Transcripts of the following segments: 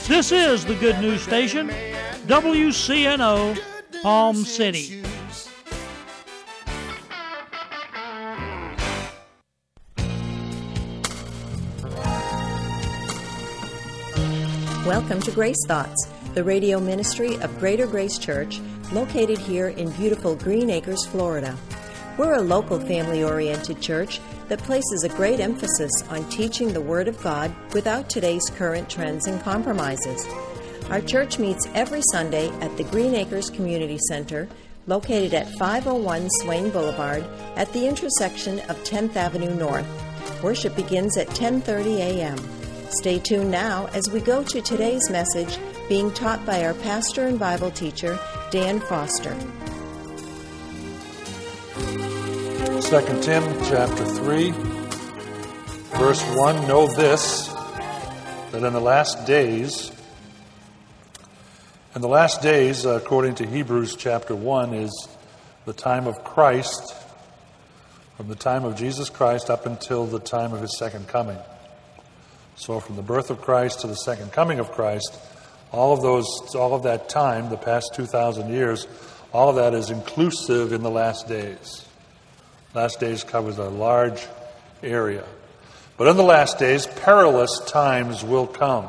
This is the Good News Station, WCNO, Palm City. Welcome to Grace Thoughts, the radio ministry of Greater Grace Church, located here in beautiful Green Acres, Florida. We're a local family-oriented church that places a great emphasis on teaching the Word of God without today's current trends and compromises. Our church meets every Sunday at the Green Acres Community Center, located at 501 Swain Boulevard at the intersection of 10th Avenue North. Worship begins at 10:30 a.m. Stay tuned now as we go to today's message being taught by our pastor and Bible teacher, Dan Foster. 2 Tim chapter 3, verse 1, know this, that in the last days, according to Hebrews chapter 1, is the time of Christ, from the time of Jesus Christ up until the time of his second coming. So from the birth of Christ to the second coming of Christ, all of that time, the past 2,000 years, all of that is inclusive in the last days. Last days covers a large area. But in the last days, perilous times will come.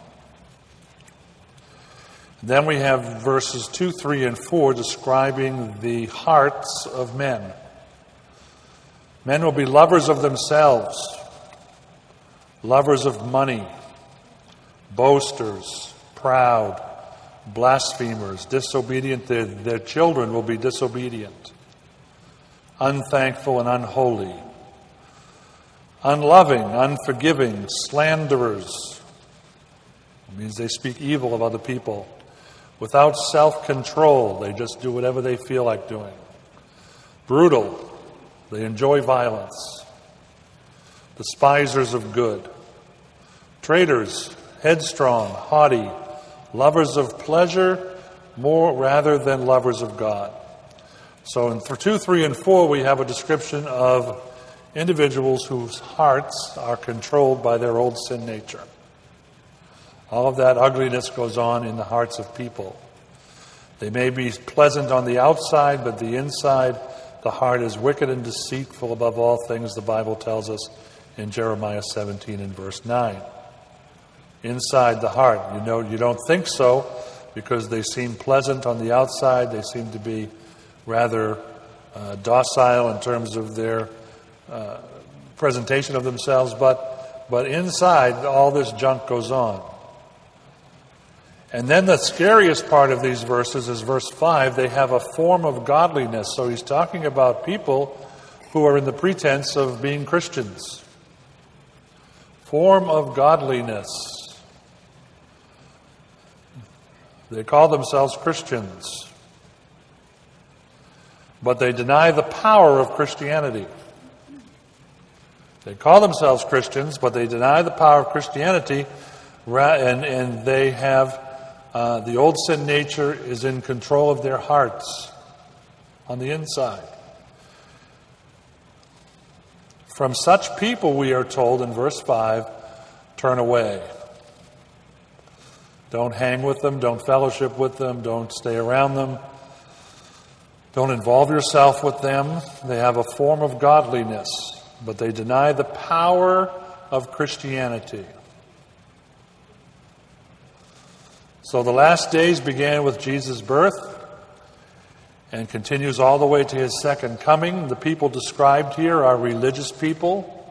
Then we have verses 2, 3, and 4 describing the hearts of men. Men will be lovers of themselves, lovers of money, boasters, proud, blasphemers, disobedient. Their children will be disobedient, unthankful and unholy, unloving, unforgiving, slanderers. It means they speak evil of other people. Without self-control, they just do whatever they feel like doing. Brutal, they enjoy violence. Despisers of good. Traitors, headstrong, haughty, lovers of pleasure more rather than lovers of God. So in 2, 3, and 4, we have a description of individuals whose hearts are controlled by their old sin nature. All of that ugliness goes on in the hearts of people. They may be pleasant on the outside, but the inside, the heart is wicked and deceitful above all things, the Bible tells us in Jeremiah 17 and verse 9. Inside the heart, you don't think so because they seem pleasant on the outside. They seem to be rather docile in terms of their presentation of themselves, but inside all this junk goes on. And then the scariest part of these verses is verse 5. They have a form of godliness. So he's talking about people who are in the pretense of being Christians. Form of godliness. They call themselves Christians, but they deny the power of Christianity. They call themselves Christians, but they deny the power of Christianity, and they have the old sin nature is in control of their hearts on the inside. From such people, we are told in verse 5, turn away. Don't hang with them, don't fellowship with them, don't stay around them. Don't involve yourself with them. They have a form of godliness, but they deny the power of Christianity. So the last days began with Jesus' birth and continues all the way to his second coming. The people described here are religious people.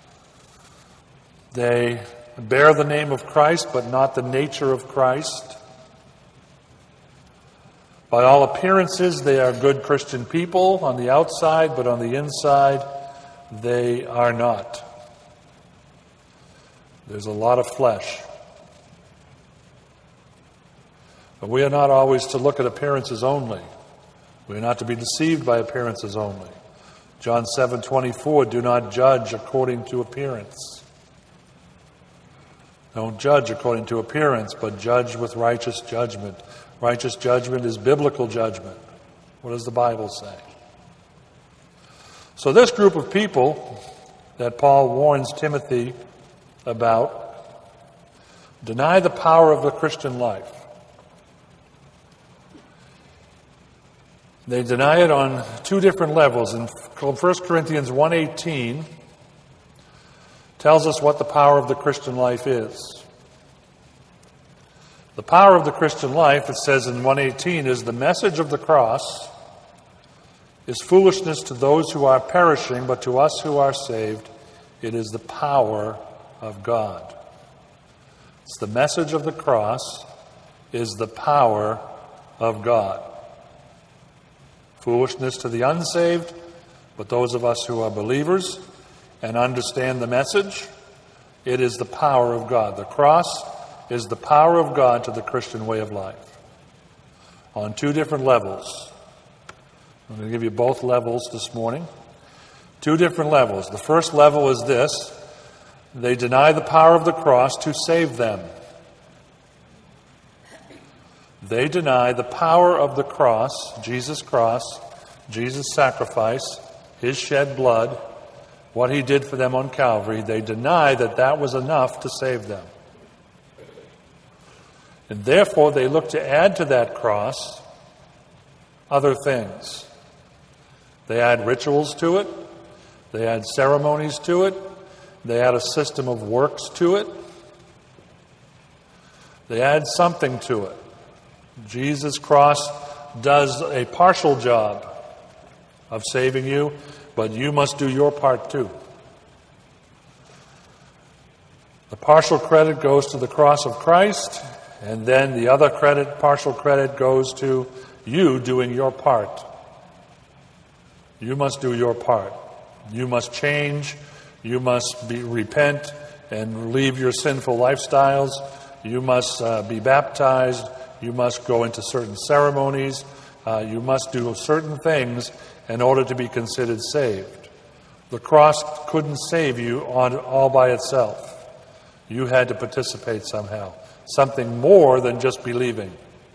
They bear the name of Christ, but not the nature of Christ. By all appearances, they are good Christian people on the outside, but on the inside, they are not. There's a lot of flesh. But we are not always to look at appearances only. We are not to be deceived by appearances only. John 7:24, do not judge according to appearance. Don't judge according to appearance, but judge with righteous judgment. Righteous judgment is biblical judgment. What does the Bible say? So this group of people that Paul warns Timothy about deny the power of the Christian life. They deny it on two different levels. In 1 Corinthians 1:18 tells us what the power of the Christian life is. The power of the Christian life, it says in 1:18, is the message of the cross is foolishness to those who are perishing, but to us who are saved, it is the power of God. It's the message of the cross is the power of God. Foolishness to the unsaved, but those of us who are believers and understand the message, it is the power of God. The cross is the power of God to the Christian way of life on two different levels. I'm going to give you both levels this morning. Two different levels. The first level is this: they deny the power of the cross to save them. They deny the power of the cross, Jesus' sacrifice, his shed blood, what he did for them on Calvary. They deny that that was enough to save them. And therefore, they look to add to that cross other things. They add rituals to it. They add ceremonies to it. They add a system of works to it. They add something to it. Jesus' cross does a partial job of saving you, but you must do your part too. The partial credit goes to the cross of Christ, and then the other partial credit goes to you doing your part. You must do your part. You must change. You must repent and leave your sinful lifestyles. You must be baptized. You must go into certain ceremonies. You must do certain things in order to be considered saved. The cross couldn't save you all by itself. You had to participate somehow. Something more than just believing.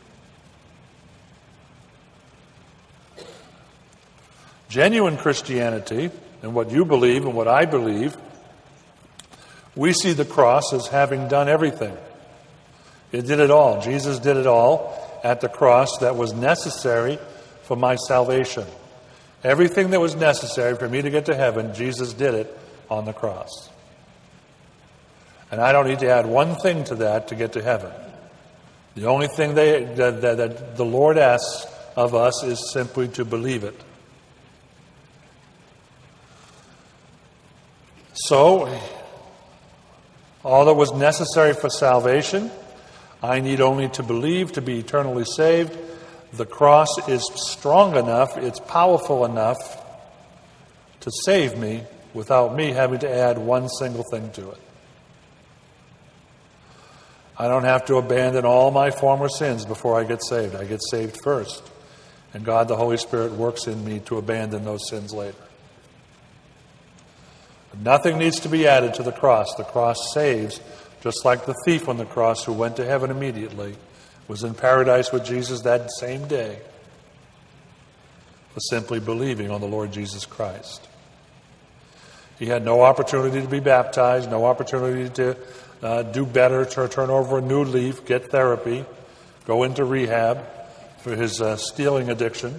Genuine Christianity, and what you believe and what I believe, we see the cross as having done everything. It did it all. Jesus did it all at the cross that was necessary for my salvation. Everything that was necessary for me to get to heaven, Jesus did it on the cross. And I don't need to add one thing to that to get to heaven. The only thing that the Lord asks of us is simply to believe it. So, all that was necessary for salvation, I need only to believe to be eternally saved. The cross is strong enough, it's powerful enough to save me without me having to add one single thing to it. I don't have to abandon all my former sins before I get saved. I get saved first. And God, the Holy Spirit, works in me to abandon those sins later. Nothing needs to be added to the cross. The cross saves, just like the thief on the cross who went to heaven immediately, was in paradise with Jesus that same day for simply believing on the Lord Jesus Christ. He had no opportunity to be baptized, no opportunity to do better, to turn over a new leaf, get therapy, go into rehab for his stealing addiction.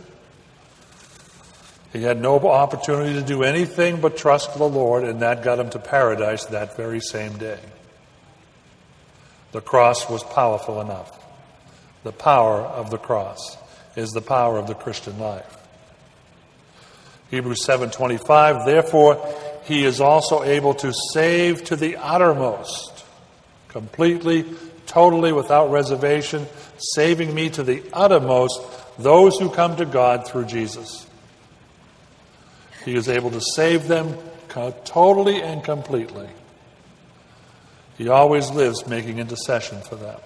He had no opportunity to do anything but trust the Lord, and that got him to paradise that very same day. The cross was powerful enough. The power of the cross is the power of the Christian life. Hebrews 7:25, therefore he is also able to save to the uttermost, completely, totally, without reservation, saving me to the uttermost, those who come to God through Jesus. He is able to save them totally and completely. He always lives making intercession for them.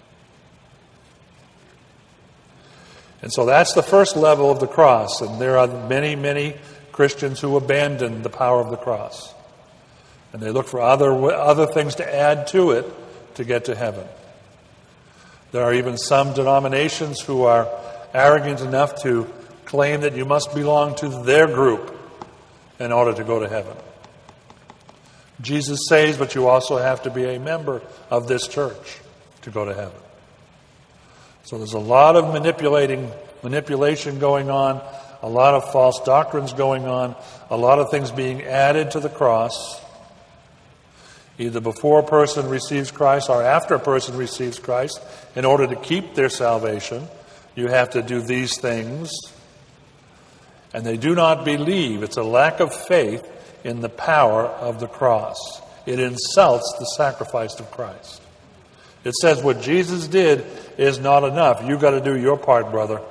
And so that's the first level of the cross. And there are many, many Christians who abandon the power of the cross. And they look for other things to add to it to get to heaven. There are even some denominations who are arrogant enough to claim that you must belong to their group in order to go to heaven. Jesus saves, but you also have to be a member of this church to go to heaven. So there's a lot of manipulation going on, a lot of false doctrines going on, a lot of things being added to the cross, either before a person receives Christ or after a person receives Christ. In order to keep their salvation, you have to do these things. And they do not believe. It's a lack of faith in the power of the cross. It insults the sacrifice of Christ. It says what Jesus did is not enough. You've got to do your part, brother.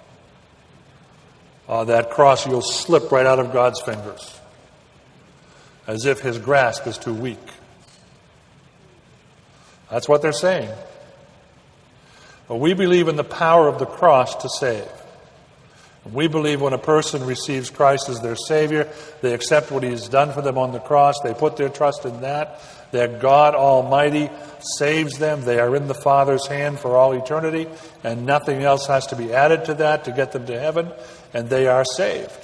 That cross, you'll slip right out of God's fingers, as if his grasp is too weak. That's what they're saying. But we believe in the power of the cross to save. We believe when a person receives Christ as their Savior, they accept what He's done for them on the cross, they put their trust in that God Almighty saves them, they are in the Father's hand for all eternity, and nothing else has to be added to that to get them to heaven, and they are saved.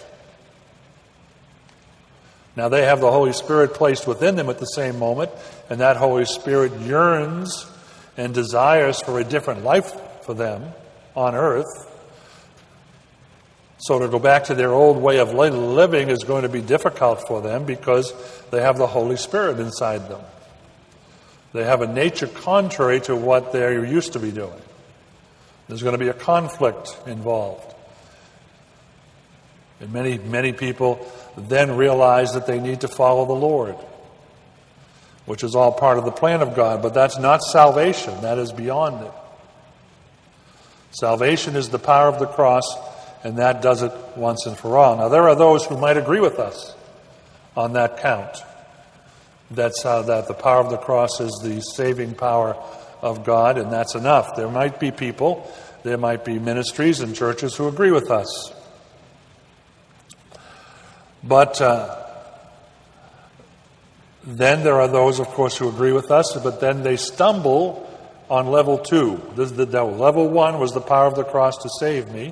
Now they have the Holy Spirit placed within them at the same moment, and that Holy Spirit yearns and desires for a different life for them on earth. So to go back to their old way of living is going to be difficult for them because they have the Holy Spirit inside them. They have a nature contrary to what they're used to be doing. There's going to be a conflict involved. And many people then realize that they need to follow the Lord, which is all part of the plan of God. But that's not salvation. That is beyond it. Salvation is the power of the cross, and that does it once and for all. Now, there are those who might agree with us on that count. That's that the power of the cross is the saving power of God, and that's enough. There might be people, there might be ministries and churches who agree with us. But then there are those, of course, who agree with us, but then they stumble on level 2. Level 1 was the power of the cross to save me.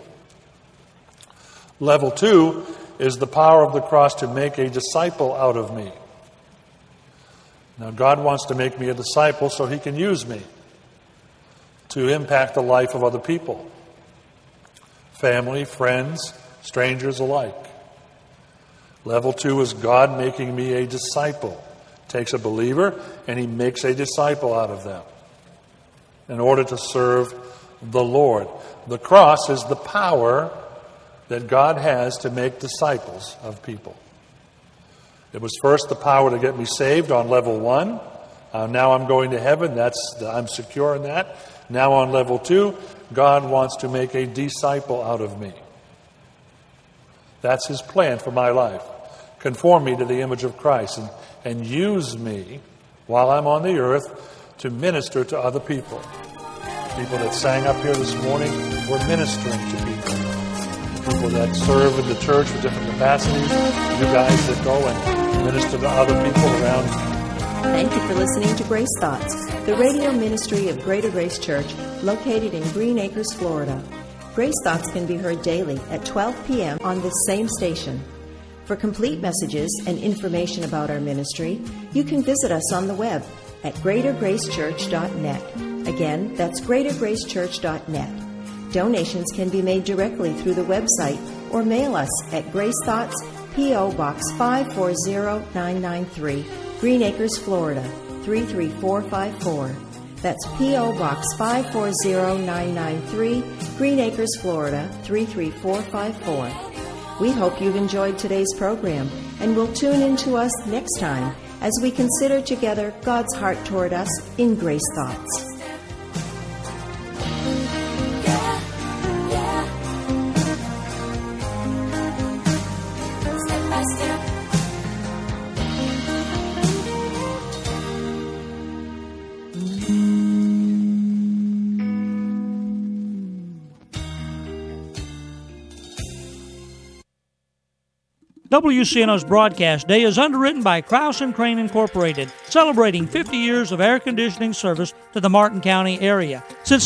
Level 2 is the power of the cross to make a disciple out of me. Now, God wants to make me a disciple so He can use me to impact the life of other people. Family, friends, strangers alike. Level 2 is God making me a disciple. Takes a believer and He makes a disciple out of them in order to serve the Lord. The cross is the power that God has to make disciples of people. It was first the power to get me saved on level 1. Now I'm going to heaven. I'm secure in that. Now on level 2, God wants to make a disciple out of me. That's His plan for my life. Conform me to the image of Christ and use me while I'm on the earth to minister to other people. People that sang up here this morning were ministering to people. People that serve in the church with different capacities. You guys that go and minister to other people around you. Thank you for listening to Grace Thoughts, the radio ministry of Greater Grace Church, located in Green Acres, Florida. Grace Thoughts can be heard daily at 12 p.m. on this same station. For complete messages and information about our ministry, you can visit us on the web at greatergracechurch.net. Again, that's greatergracechurch.net. Donations can be made directly through the website or mail us at Grace Thoughts, P.O. Box 540993, Green Acres, Florida 33454. That's P.O. Box 540993, Green Acres, Florida 33454. We hope you've enjoyed today's program and will tune in to us next time as we consider together God's heart toward us in Grace Thoughts. WCNO's broadcast day is underwritten by Krause & Crane Incorporated, celebrating 50 years of air conditioning service to the Martin County area. Since